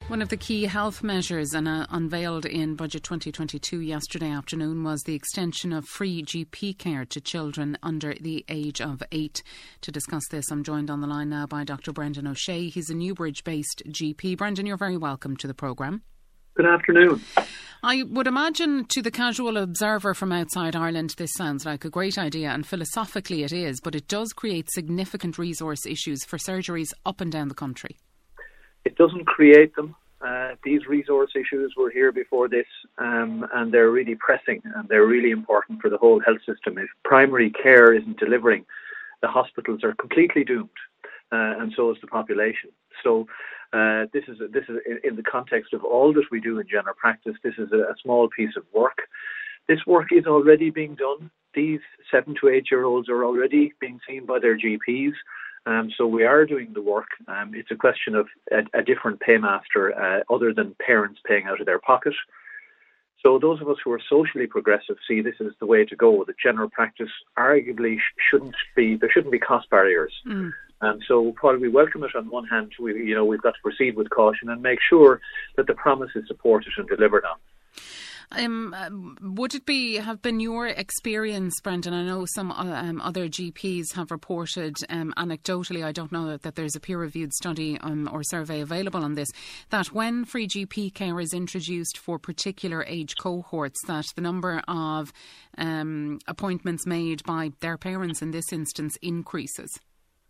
One of the key health measures unveiled in Budget 2022 yesterday afternoon was the extension of free GP care to children under the age of 8. To discuss this, I'm joined on the line now by Dr. Brendan O'Shea. He's a Newbridge-based GP. Brendan, you're very welcome to the programme. Good afternoon. I would imagine to the casual observer from outside Ireland this sounds like a great idea, and philosophically it is, but it does create significant resource issues for surgeries up and down the country. It doesn't create them. These resource issues were here before this, and they're really pressing and they're really important for the whole health system. If primary care isn't delivering, the hospitals are completely doomed, and so is the population. So this is in the context of all that we do in general practice. This is a small piece of work. This work is already being done. These 7 to 8 year olds are already being seen by their GPs. So we are doing the work. It's a question of a different paymaster other than parents paying out of their pocket. So those of us who are socially progressive see this as the way to go. The general practice arguably there shouldn't be cost barriers. So while we welcome it on one hand, we've got to proceed with caution and make sure that the promise is supported and delivered on. Would it have been your experience, Brendan? I know some other GPs have reported anecdotally, I don't know that there's a peer-reviewed study or survey available on this, that when free GP care is introduced for particular age cohorts, that the number of appointments made by their parents in this instance increases.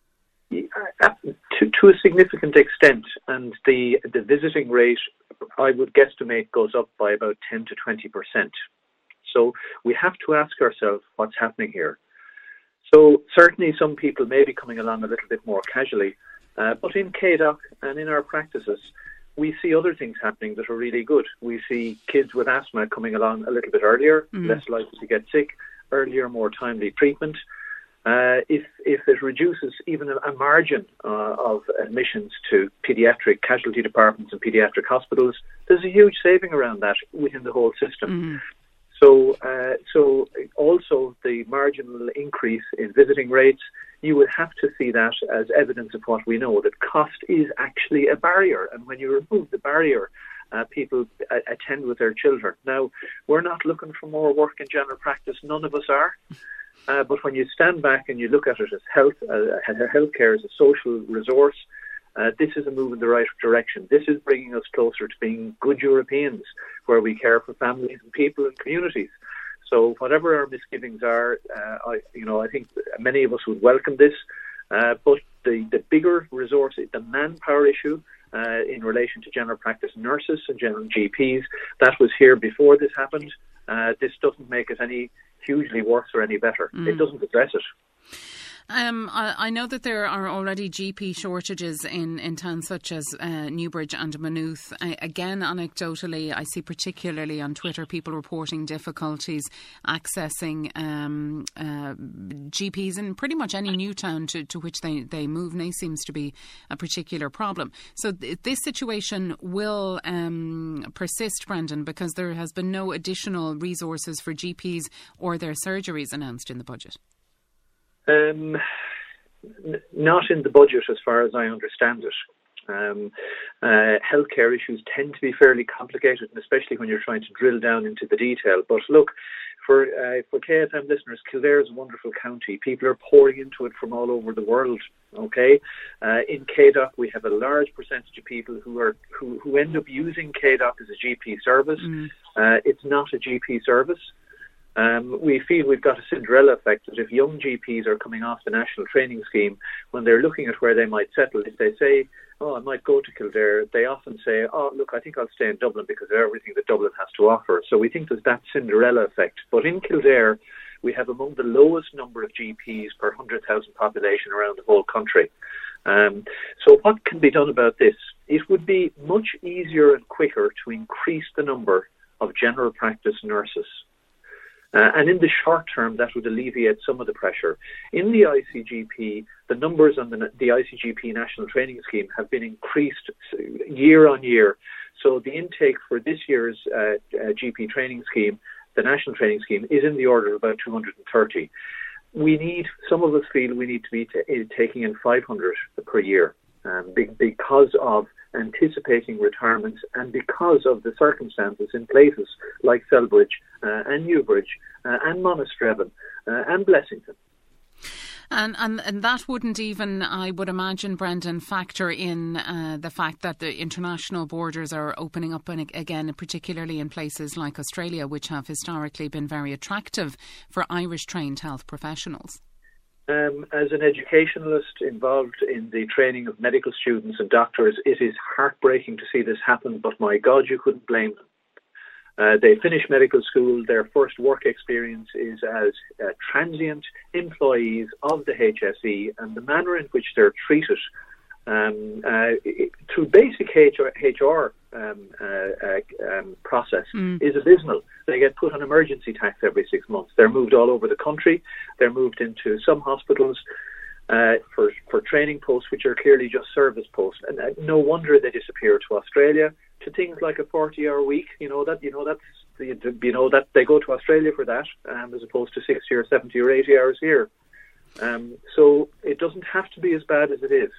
To a significant extent, and the visiting rate, I would guesstimate, goes up by about 10 to 20%. So we have to ask ourselves what's happening here. So certainly some people may be coming along a little bit more casually, but in KDOC and in our practices, we see other things happening that are really good. We see kids with asthma coming along a little bit earlier, less likely to get sick, earlier, more timely treatment. If it reduces even a margin of admissions to paediatric casualty departments and paediatric hospitals, there's a huge saving around that within the whole system. So also the marginal increase in visiting rates, you would have to see that as evidence of what we know, that cost is actually a barrier. And when you remove the barrier, people attend with their children. Now, we're not looking for more work in general practice. None of us are. But when you stand back and you look at it as healthcare as a social resource, this is a move in the right direction. This is bringing us closer to being good Europeans, where we care for families and people and communities. So whatever our misgivings are, I think many of us would welcome this. But the bigger resource, the manpower issue in relation to general practice nurses and general GPs, that was here before this happened. This doesn't make it any hugely worse or any better. It doesn't address it. I know that there are already GP shortages in towns such as Newbridge and Maynooth. Again, anecdotally, I see particularly on Twitter people reporting difficulties accessing GPs in pretty much any new town to which they move. And this seems to be a particular problem. So this situation will persist, Brendan, because there has been no additional resources for GPs or their surgeries announced in the budget. Not in the budget as far as I understand it. Healthcare issues tend to be fairly complicated, and especially when you're trying to drill down into the detail. But look, for KFM listeners, Kildare is a wonderful county. People are pouring into it from all over the world. Okay, in KDOC we have a large percentage of people who end up using KDOC as a GP service. It's not a GP service. We feel we've got a Cinderella effect, that if young GPs are coming off the national training scheme, when they're looking at where they might settle, if they say, I might go to Kildare, they often say, look, I think I'll stay in Dublin because of everything that Dublin has to offer. So we think there's that Cinderella effect. But in Kildare, we have among the lowest number of GPs per 100,000 population around the whole country. So what can be done about this? It would be much easier and quicker to increase the number of general practice nurses. And in the short term, that would alleviate some of the pressure. In the ICGP, the numbers on the ICGP National Training Scheme have been increased year on year. So the intake for this year's GP training scheme, the National Training Scheme, is in the order of about 230. Some of us feel we need to be taking in 500 per year because of anticipating retirement, and because of the circumstances in places like Selbridge and Newbridge and Monasterevin and Blessington. And that wouldn't even, I would imagine, Brendan, factor in the fact that the international borders are opening up again, particularly in places like Australia, which have historically been very attractive for Irish-trained health professionals. As an educationalist involved in the training of medical students and doctors, it is heartbreaking to see this happen, but my God, you couldn't blame them. They finish medical school, their first work experience is as transient employees of the HSE, and the manner in which they're treated through basic HR process is abysmal. They get put on emergency tax every 6 months. They're moved all over the country. They're moved into some hospitals for training posts, which are clearly just service posts. And no wonder they disappear to Australia, to things like a 40-hour week. That they go to Australia for that, as opposed to 60 or 70 or 80 hours here. So it doesn't have to be as bad as it is.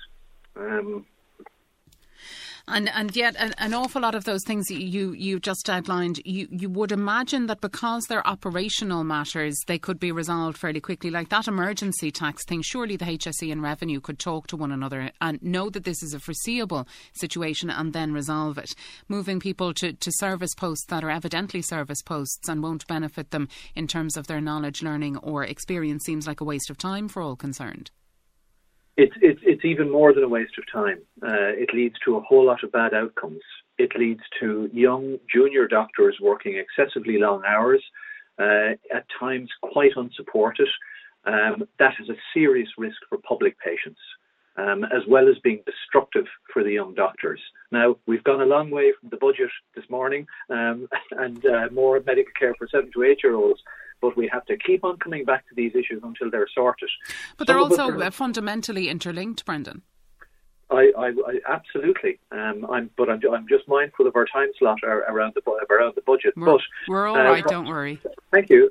And yet an awful lot of those things you just outlined, you would imagine that because they're operational matters, they could be resolved fairly quickly. Like that emergency tax thing, surely the HSE and Revenue could talk to one another and know that this is a foreseeable situation and then resolve it. Moving people to service posts that are evidently service posts and won't benefit them in terms of their knowledge, learning or experience seems like a waste of time for all concerned. It's even more than a waste of time. It leads to a whole lot of bad outcomes. It leads to young junior doctors working excessively long hours, at times quite unsupported. That is a serious risk for public patients, as well as being destructive for the young doctors. Now, we've gone a long way from the budget this morning and more medical care for 7 to 8-year-olds. But we have to keep on coming back to these issues until they're sorted. But they're also fundamentally interlinked, Brendan. I absolutely. I'm just mindful of our time slot around the budget. We're all right. Don't worry. Thank you.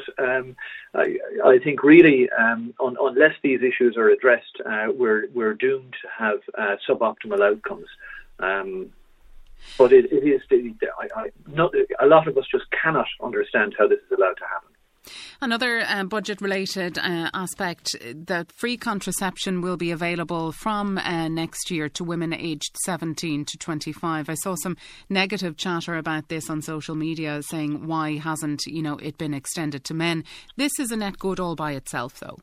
I think really, unless these issues are addressed, we're doomed to have suboptimal outcomes. But it is. A lot of us just cannot understand how this is allowed to happen. Another budget-related aspect, that free contraception will be available from next year to women aged 17 to 25. I saw some negative chatter about this on social media, saying why hasn't it been extended to men? This is a net good all by itself, though.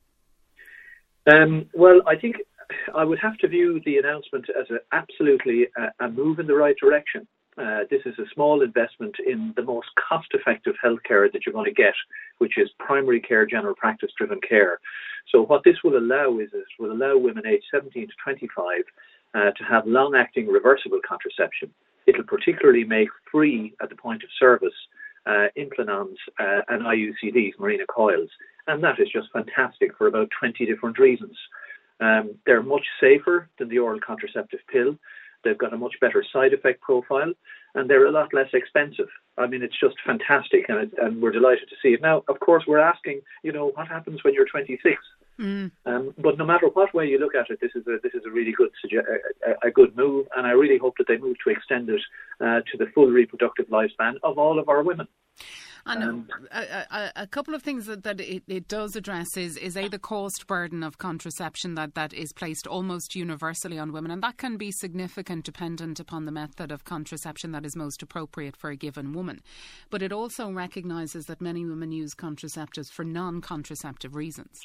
Well, I think I would have to view the announcement as absolutely a move in the right direction. This is a small investment in the most cost-effective healthcare that you're going to get, which is primary care, general practice-driven care. So what this will allow is it will allow women aged 17 to 25 to have long-acting reversible contraception. It'll particularly make free at the point of service Implanons and IUCDs, Mirena coils, and that is just fantastic for about 20 different reasons. They're much safer than the oral contraceptive pill. They've got a much better side effect profile, and they're a lot less expensive. I mean, it's just fantastic, and we're delighted to see it. Now, of course, we're asking, what happens when you're 26? But no matter what way you look at it, this is a really good a good move, and I really hope that they move to extend it to the full reproductive lifespan of all of our women. And a couple of things that it does address is the cost burden of contraception that is placed almost universally on women, and that can be significant dependent upon the method of contraception that is most appropriate for a given woman. But it also recognises that many women use contraceptives for non-contraceptive reasons.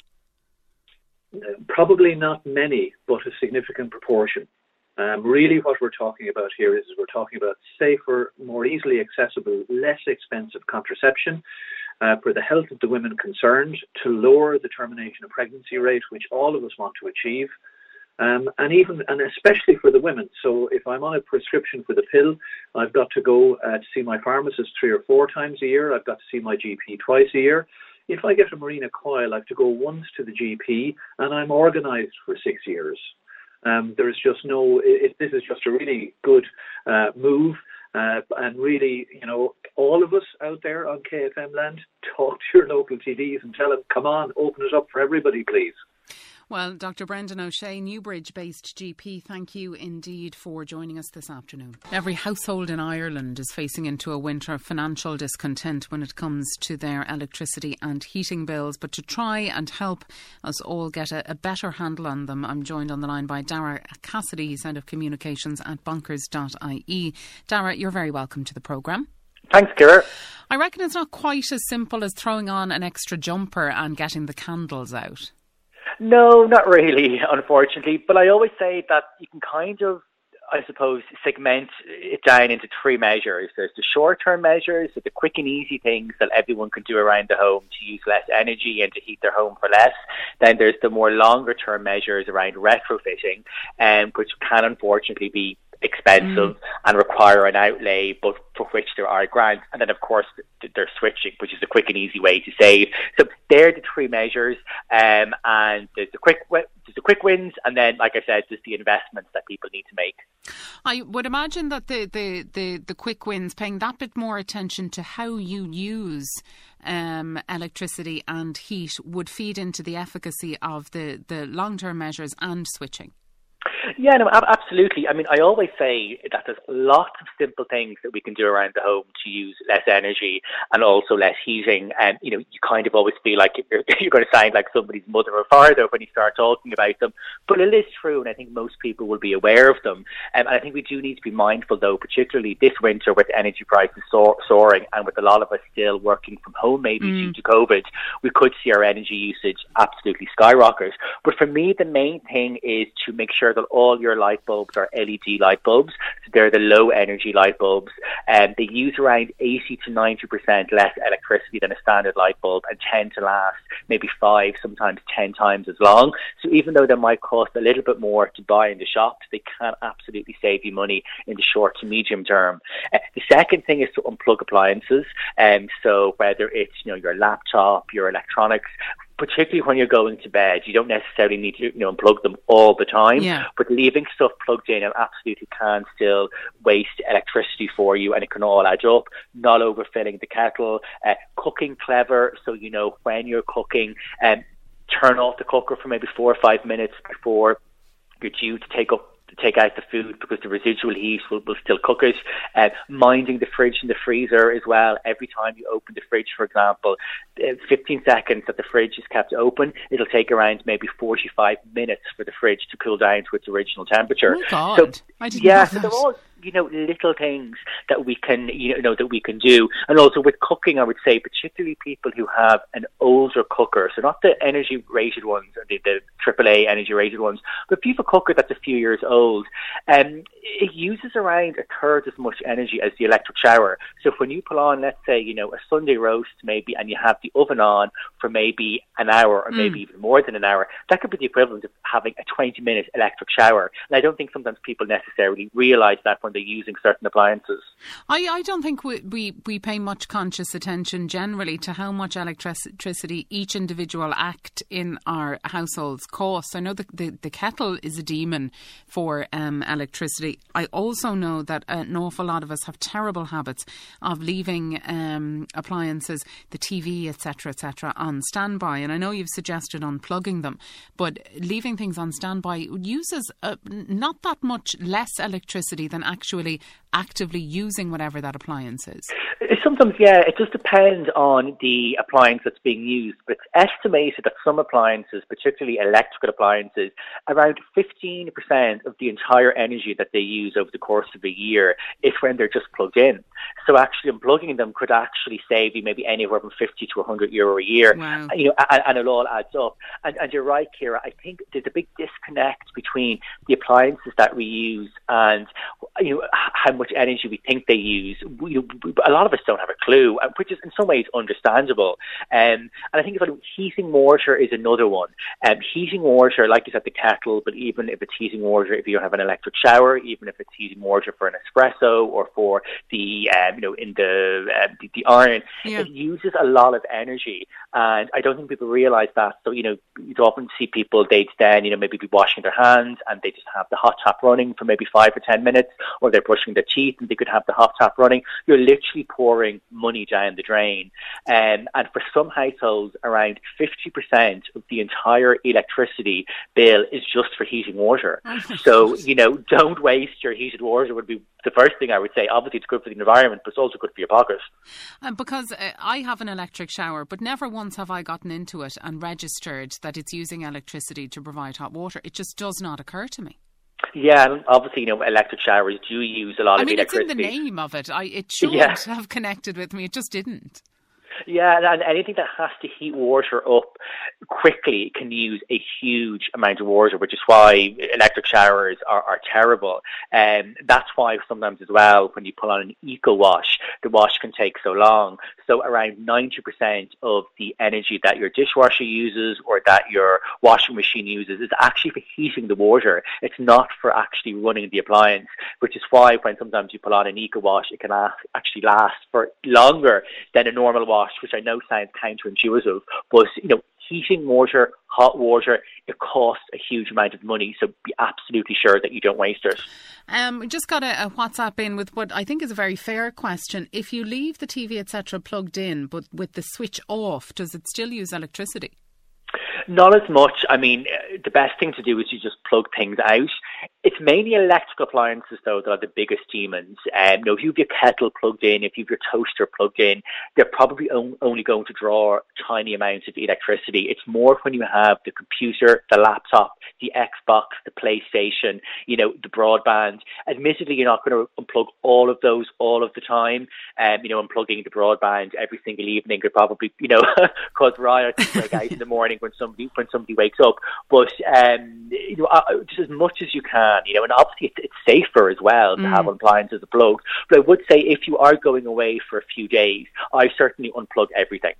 Probably not many, but a significant proportion. Really what we're talking about here is we're talking about safer, more easily accessible, less expensive contraception for the health of the women concerned, to lower the termination of pregnancy rate, which all of us want to achieve, and especially for the women. So if I'm on a prescription for the pill, I've got to go to see my pharmacist 3 or 4 times a year. I've got to see my GP twice a year. If I get a Mirena coil, I have to go once to the GP, and I'm organised for 6 years. There is just this is just a really good move, and really, all of us out there on KFM land, talk to your local TDs and tell them, come on, open it up for everybody, please. Well, Dr. Brendan O'Shea, Newbridge-based GP, thank you indeed for joining us this afternoon. Every household in Ireland is facing into a winter of financial discontent when it comes to their electricity and heating bills. But to try and help us all get a better handle on them, I'm joined on the line by Dara Cassidy, he's Head of Communications at Bonkers.ie. Dara, you're very welcome to the programme. Thanks, Ciara. I reckon it's not quite as simple as throwing on an extra jumper and getting the candles out. No, not really, unfortunately. But I always say that you can kind of, I suppose, segment it down into three measures. There's the short-term measures, so the quick and easy things that everyone can do around the home to use less energy and to heat their home for less. Then there's the more longer-term measures around retrofitting, which can unfortunately be expensive and require an outlay, but for which there are grants. And then, of course, there's switching, which is a quick and easy way to save. So they're the three measures, and there's the quick wins, and then, like I said, there's the investments that people need to make. I would imagine that the quick wins, paying that bit more attention to how you use electricity and heat, would feed into the efficacy of the long-term measures and switching. Yeah, no, absolutely. I mean, I always say that there's lots of simple things that we can do around the home to use less energy and also less heating. And, you know, you kind of always feel like you're going to sound like somebody's mother or father when you start talking about them. But it is true, and I think most people will be aware of them. And I think we do need to be mindful, though, particularly this winter with energy prices soaring and with a lot of us still working from home, maybe due to COVID, we could see our energy usage absolutely skyrocket. But for me, the main thing is to make sure that all your light bulbs are LED light bulbs. So they're the low energy light bulbs, and they use around 80 to 90% less electricity than a standard light bulb and tend to last maybe 5, sometimes 10 times as long. So even though they might cost a little bit more to buy in the shops, they can absolutely save you money in the short to medium term. The second thing is to unplug appliances. So whether it's, you know, your laptop, your electronics, particularly when you're going to bed, you don't necessarily need to, unplug them all the time. Yeah. But leaving stuff plugged in absolutely can still waste electricity for you, and it can all add up. Not overfilling the kettle, cooking clever. So, when you're cooking, turn off the cooker for maybe 4 or 5 minutes before you're due to take out the food, because the residual heat will still cook it. Minding the fridge and the freezer as well. Every time you open the fridge, for example, 15 seconds that the fridge is kept open, it'll take around maybe 45 minutes for the fridge to cool down to its original temperature. Oh God. So, I didn't know that. So they're all little things that we can that we can do. And also with cooking, I would say particularly people who have an older cooker, so not the energy rated ones or the AAA energy rated ones, but if you have a cooker that's a few years old, it uses around a third as much energy as the electric shower. So when you pull on, let's say, a Sunday roast maybe, and you have the oven on for maybe an hour or maybe even more than an hour, that could be the equivalent of having a 20-minute electric shower. And I don't think sometimes people necessarily realise that when they're using certain appliances. I don't think we pay much conscious attention generally to how much electricity each individual act in our households costs. I know the kettle is a demon for electricity. I also know that an awful lot of us have terrible habits of leaving appliances, the TV, etc., on standby. And I know you've suggested unplugging them, but leaving things on standby uses not that much less electricity than actually actively using whatever that appliance is. Sometimes, yeah, it does depend on the appliance that's being used, but it's estimated that some appliances, particularly electrical appliances, around 15% of the entire energy that they use over the course of a year is when they're just plugged in. So actually unplugging them could actually save you maybe anywhere from 50 to 100 euro a year. Wow. And it all adds up. And you're right, Ciara, I think there's a big disconnect between the appliances that we use and how much energy we think they use. A lot of us don't have a clue, which is in some ways understandable. And I think heating water is another one. Heating water, like you said, the kettle, but even if it's heating water, if you have an electric shower, even if it's heating water for an espresso or for the in the iron. It uses a lot of energy, and I don't think people realize that. So, you often see people, they'd then, maybe be washing their hands and they just have the hot tap running for maybe 5 or 10 minutes, or they're brushing their teeth and they could have the hot tap running. You're literally pouring money down the drain. And for some households, around 50% of the entire electricity bill is just for heating water. So, don't waste your heated water would be the first thing I would say. Obviously, it's good for the environment, but it's also good for your pocket. Because I have an electric shower, but never once have I gotten into it and registered that it's using electricity to provide hot water. It just does not occur to me. Yeah, and obviously, electric showers do use a lot of electricity. It's in the name of it. It should have connected with me. It just didn't. Yeah, and anything that has to heat water up quickly can use a huge amount of water, which is why electric showers are terrible. And that's why sometimes as well, when you put on an eco wash, the wash can take so long. So around 90% of the energy that your dishwasher uses or that your washing machine uses is actually for heating the water. It's not for actually running the appliance, which is why when sometimes you put on an eco wash, it can actually last for longer than a normal wash, which I know sounds counterintuitive, but heating water, hot water, it costs a huge amount of money, so be absolutely sure that you don't waste it. We just got a WhatsApp in with what I think is a very fair question. If you leave the TV, etc., plugged in, but with the switch off, does it still use electricity? Not as much. I mean, the best thing to do is you just plug things out. It's mainly electrical appliances, though, that are the biggest demons. If you have your kettle plugged in, if you have your toaster plugged in, they're probably only going to draw tiny amounts of electricity. It's more when you have the computer, the laptop, the Xbox, the PlayStation, the broadband. Admittedly, you're not going to unplug all of those all of the time. Unplugging the broadband every single evening could probably, cause riots to break out in the morning when somebody wakes up. But just as much as you can, and obviously it's safer as well to have appliances plugged. But I would say if you are going away for a few days, I certainly unplug everything.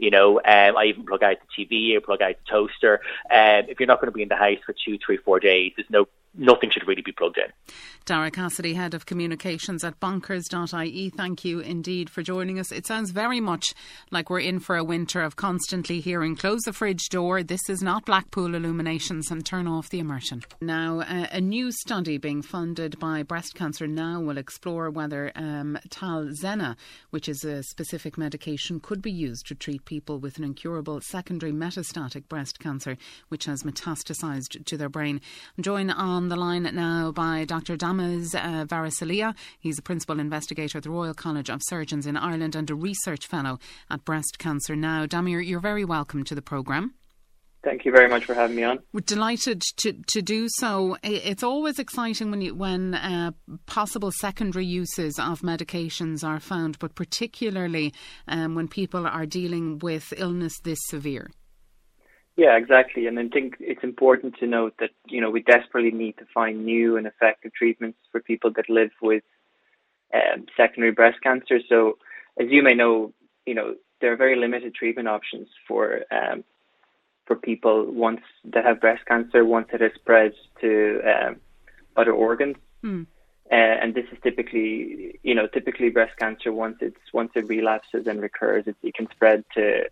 I even plug out the TV, I plug out the toaster. If you're not going to be in the house for 2, 3, 4 days, nothing should really be plugged in. Dara Cassidy, Head of Communications at bonkers.ie, thank you indeed for joining us. It sounds very much like we're in for a winter of constantly hearing close the fridge door, this is not Blackpool Illuminations, and turn off the immersion. Now, a new study being funded by Breast Cancer Now will explore whether Talzenna, which is a specific medication, could be used to treat people with an incurable secondary metastatic breast cancer which has metastasised to their brain. I'm joined on the line now by Dr. Damas Varasalia. He's a principal investigator at the Royal College of Surgeons in Ireland and a research fellow at Breast Cancer Now. Damir, you're very welcome to the programme. Thank you very much for having me on. We're delighted to do so. It's always exciting when possible secondary uses of medications are found, but particularly when people are dealing with illness this severe. Yeah, exactly. And I think it's important to note that, we desperately need to find new and effective treatments for people that live with secondary breast cancer. So as you may know, there are very limited treatment options for people once they have breast cancer, once it has spread to other organs. And this is typically breast cancer, once it relapses and recurs, it can spread to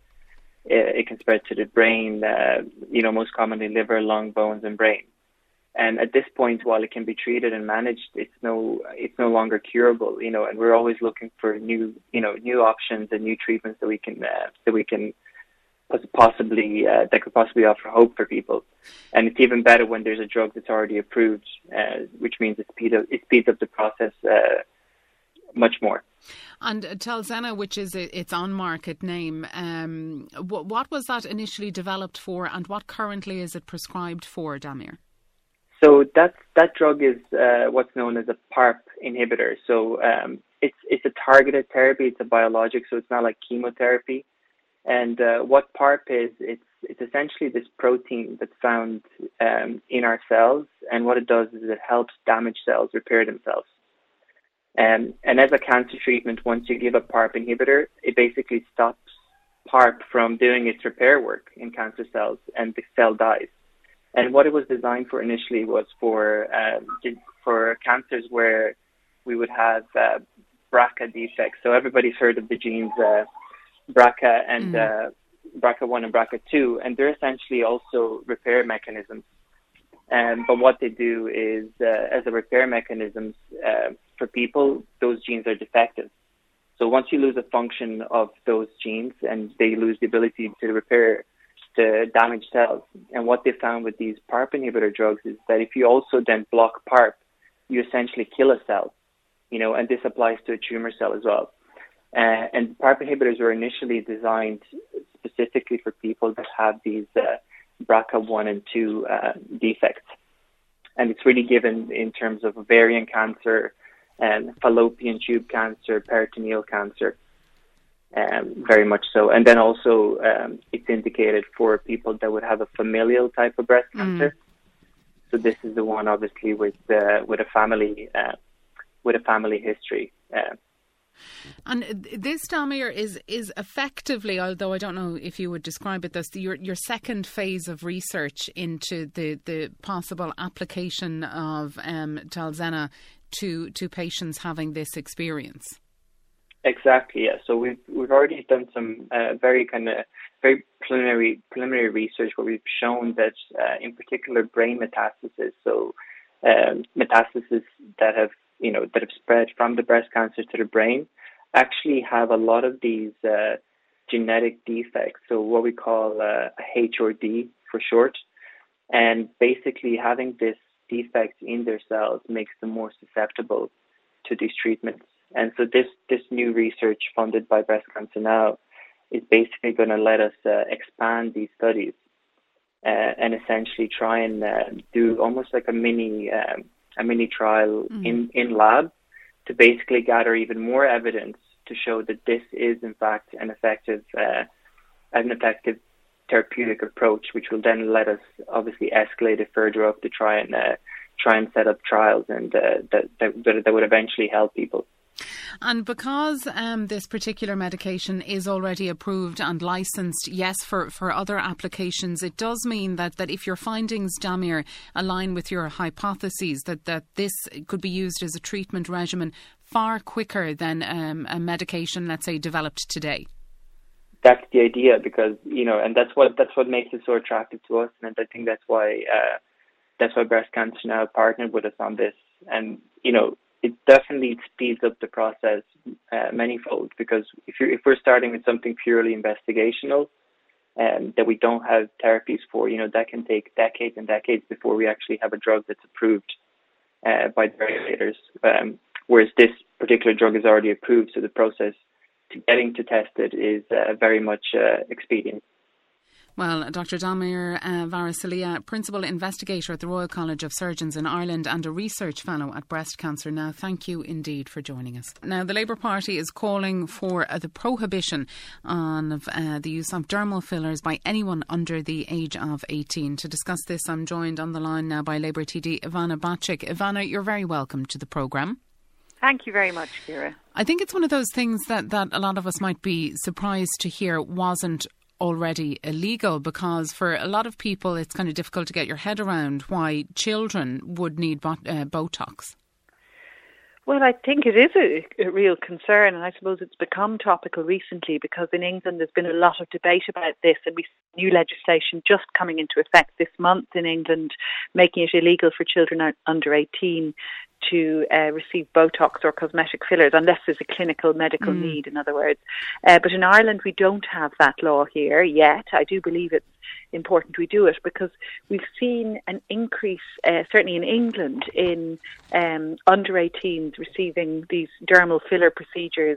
the brain, most commonly liver, lung, bones, and brain. And at this point, while it can be treated and managed, it's no longer curable, and we're always looking for new options and new treatments that we can possibly that could possibly offer hope for people. And it's even better when there's a drug that's already approved, which means it speeds up the process much more. And Talzenna, which is its on-market name, what was that initially developed for, and what currently is it prescribed for, Damir? So that drug is what's known as a PARP inhibitor. So it's a targeted therapy. It's a biologic, so it's not like chemotherapy. And what PARP is, it's essentially this protein that's found in our cells, and what it does is it helps damaged cells repair themselves. And as a cancer treatment, once you give a PARP inhibitor, it basically stops PARP from doing its repair work in cancer cells, and the cell dies. And what it was designed for initially was for cancers where we would have BRCA defects. So everybody's heard of the genes BRCA and BRCA1 and BRCA2, and they're essentially also repair mechanisms. But what they do is, as a repair mechanisms, for people, those genes are defective. So once you lose a function of those genes and they lose the ability to repair the damaged cells, and what they found with these PARP inhibitor drugs is that if you also then block PARP, you essentially kill a cell, and this applies to a tumor cell as well. And PARP inhibitors were initially designed specifically for people that have these BRCA1 and 2 defects. And it's really given in terms of ovarian cancer, fallopian tube cancer, peritoneal cancer, very much so. And then also it's indicated for people that would have a familial type of breast cancer. So this is the one, obviously, with a family history. And this, Damir, is effectively, although I don't know if you would describe it, this your second phase of research into the possible application of Talzenna to patients having this experience. Exactly. Yeah. So we've already done some very preliminary research where we've shown that in particular brain metastasis, so metastasis that have spread from the breast cancer to the brain, actually have a lot of these genetic defects, so what we call a HRD for short. And basically having this defect in their cells makes them more susceptible to these treatments. And so this new research funded by Breast Cancer Now is basically going to let us expand these studies and essentially try and do almost like a mini trial in lab to basically gather even more evidence to show that this is in fact an effective therapeutic approach, which will then let us obviously escalate it further up to try and set up trials and that would eventually help people. And because this particular medication is already approved and licensed, yes, for other applications, it does mean that if your findings, Damir, align with your hypotheses, that this could be used as a treatment regimen far quicker than a medication, let's say, developed today. That's the idea, because and that's what makes it so attractive to us, and I think that's why Breast Cancer Now partnered with us on this, and it definitely speeds up the process manyfold, because if we're starting with something purely investigational that we don't have therapies for, that can take decades and decades before we actually have a drug that's approved by the regulators. Whereas this particular drug is already approved, so the process to getting to test it is very much expedient. Well, Dr. Damir Varasilia, Principal Investigator at the Royal College of Surgeons in Ireland and a Research Fellow at Breast Cancer Now, thank you indeed for joining us. Now, the Labour Party is calling for the prohibition on the use of dermal fillers by anyone under the age of 18. To discuss this, I'm joined on the line now by Labour TD Ivana Bacik. Ivana, you're very welcome to the programme. Thank you very much, Ciara. I think it's one of those things that a lot of us might be surprised to hear wasn't already illegal, because for a lot of people it's kind of difficult to get your head around why children would need Botox. Well, I think it is a real concern, and I suppose it's become topical recently because in England there's been a lot of debate about this, and we see new legislation just coming into effect this month in England, making it illegal for children under 18 to receive Botox or cosmetic fillers, unless there's a clinical medical need, in other words. But in Ireland, we don't have that law here yet. I do believe it's important we do it because we've seen an increase, certainly in England, in under 18s receiving these dermal filler procedures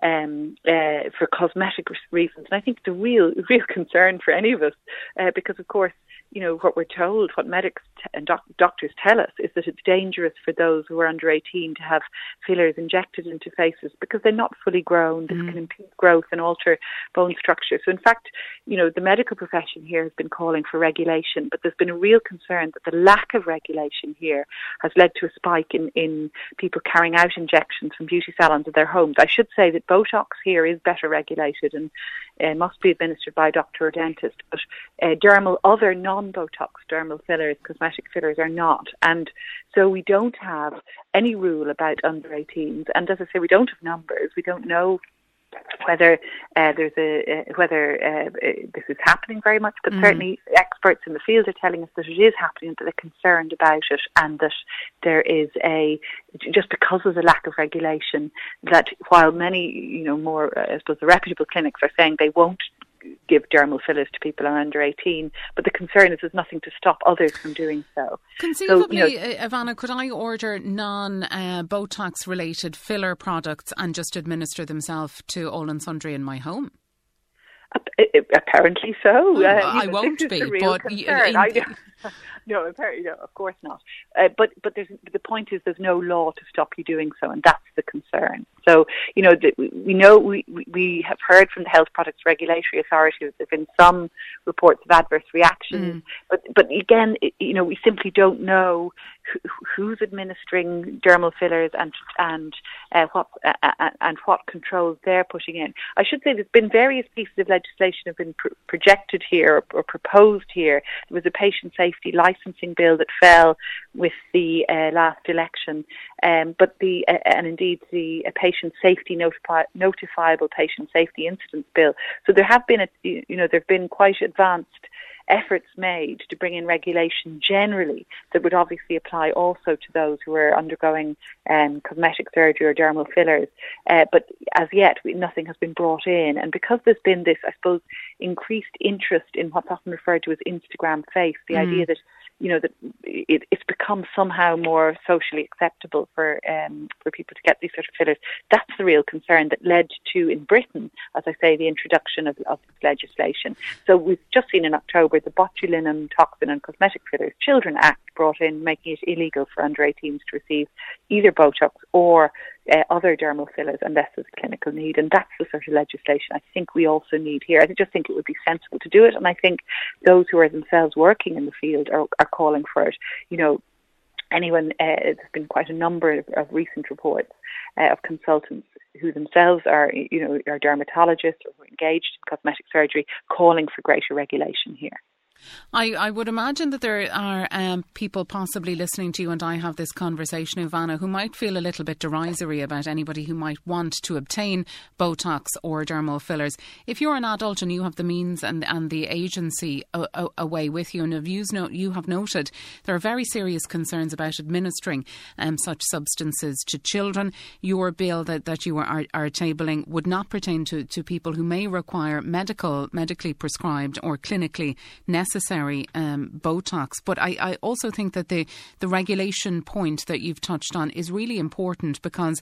for cosmetic reasons. And I think it's a real concern for any of us because, of course, what we're told, what medics and doctors tell us is that it's dangerous for those who are under 18 to have fillers injected into faces because they're not fully grown. This can impede growth and alter bone structure. So in fact, the medical profession here has been calling for regulation, but there's been a real concern that the lack of regulation here has led to a spike in people carrying out injections from beauty salons at their homes. I should say that Botox here is better regulated and must be administered by a doctor or dentist, but other non-Botox dermal fillers, cosmetic cosmetic fillers are not. And so we don't have any rule about under 18s. And as I say, we don't have numbers. We don't know whether this is happening very much, but certainly experts in the field are telling us that it is happening, that they're concerned about it, and that there is just because of the lack of regulation, that while many, more, I suppose, the reputable clinics are saying they won't give dermal fillers to people under 18, but the concern is there's nothing to stop others from doing so. Conceivably, Ivana, could I order non-Botox related filler products and just administer themselves to all and sundry in my home? Apparently so. I won't be, but no, apparently no, of course not. But the point is, there's no law to stop you doing so, and that's the concern. So, we have heard from the Health Products Regulatory Authority that there have been some reports of adverse reactions, but again, we simply don't know who's administering dermal fillers and what controls they're putting in. I should say there's been various pieces of legislation have been projected here or proposed here. There was a patient safety licensing bill that fell with the last election, but and indeed the patient safety notifiable patient safety incidents bill. So there have been there've been quite advanced efforts made to bring in regulation generally that would obviously apply also to those who are undergoing cosmetic surgery or dermal fillers. But as yet, nothing has been brought in. And because there's been this, I suppose, increased interest in what's often referred to as Instagram face, the idea that that it's become somehow more socially acceptable for people to get these sort of fillers. That's the real concern that led to, in Britain, as I say, the introduction of this legislation. So we've just seen in October the Botulinum Toxin and Cosmetic Fillers Children Act brought in, making it illegal for under 18s to receive either Botox or other dermal fillers unless there's a clinical need. And that's the sort of legislation I think we also need here. I just think it would be sensible to do it, and I think those who are themselves working in the field are calling for it. There's been quite a number of recent reports of consultants who themselves are dermatologists or who are engaged in cosmetic surgery calling for greater regulation here. I would imagine that there are people possibly listening to you and I have this conversation, Ivana, who might feel a little bit derisory about anybody who might want to obtain Botox or dermal fillers. If you're an adult and you have the means and the agency away with you, and you have noted there are very serious concerns about administering such substances to children, your bill that you are tabling would not pertain to people who may require medically prescribed or clinically necessary Botox. But I also think that the regulation point that you've touched on is really important, because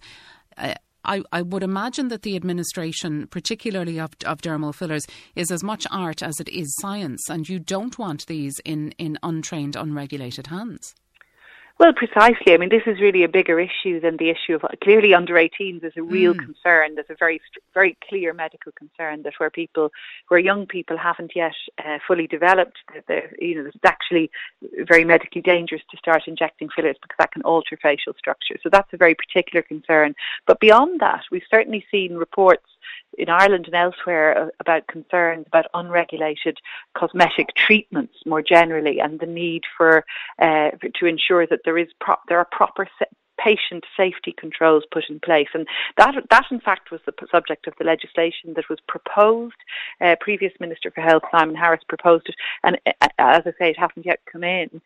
I would imagine that the administration, particularly of dermal fillers, is as much art as it is science, and you don't want these in untrained, unregulated hands. Well, precisely. I mean, this is really a bigger issue than the issue of clearly under 18s. There's a real concern. There's a very, very clear medical concern that where young people haven't yet fully developed, it's actually very medically dangerous to start injecting fillers because that can alter facial structure. So that's a very particular concern. But beyond that, we've certainly seen reports in Ireland and elsewhere about concerns about unregulated cosmetic treatments more generally, and the need for to ensure that there are proper patient safety controls put in place. And that in fact was the subject of the legislation that was proposed. Previous Minister for Health, Simon Harris, proposed it, and as I say, it hasn't yet come in.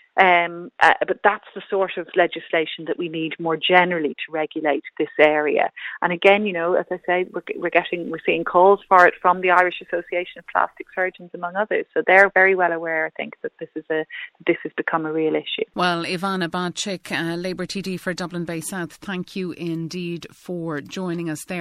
But that's the sort of legislation that we need more generally to regulate this area. And again, as I say, we're seeing calls for it from the Irish Association of Plastic Surgeons, among others. So they're very well aware, I think, that this has become a real issue. Well, Ivana Bacik, Labour TD for Dublin Bay South, thank you indeed for joining us there.